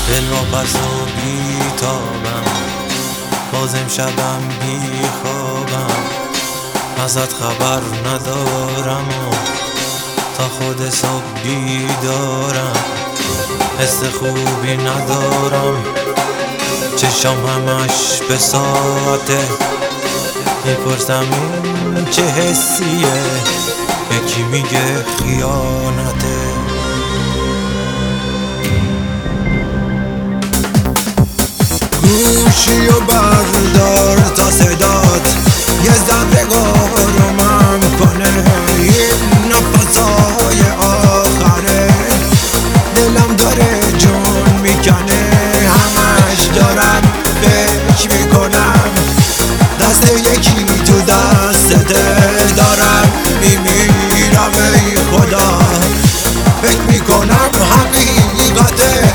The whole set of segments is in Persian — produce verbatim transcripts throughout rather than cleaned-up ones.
دل واپس و بیتابم، باز امشبم بی خوابم، ازت خبر ندارم و تا خود صبح بیدارم. حس خوبی ندارم، چشم همش به ساعته، میپرسم این چه حسیه، یکی میگه خیانته. گوشی و بردار تا صدات یه ذره آرومم کنه، این نفسای آخره دلم داره جون میکنه، همش دارم فکر میکنم دست یکی تو دستته، دارم میمیرم ای خدا، فکر میکنم حقیقته.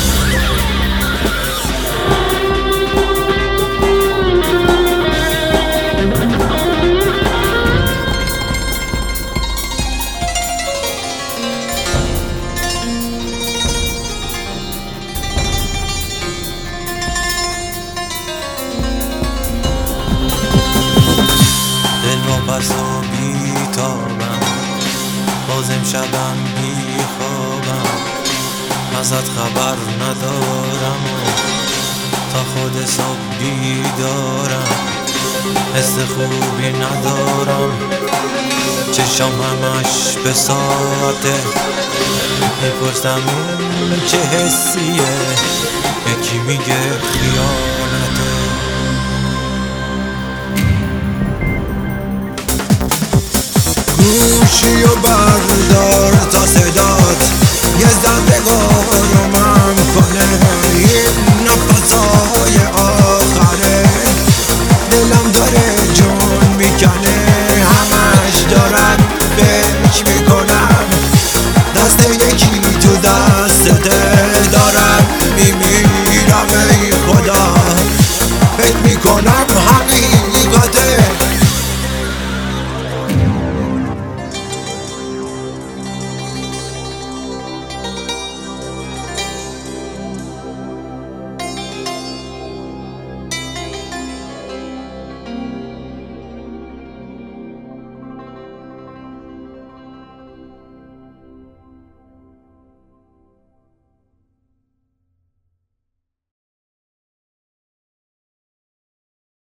واپس و بیتابم، باز امشبم بی خوابم، ازت خبر ندارم و تا خود صبح بیدارم. حس خوبی ندارم، چشم همش به ساعته، میپرسم این چه حسیه، یکی میگه خیانته. گوشی و بردار تا صدات یه ذره آرومم کنه، این نفسای آخره دلم داره جون میکنه، همش دارم فکر میکنم دست یکی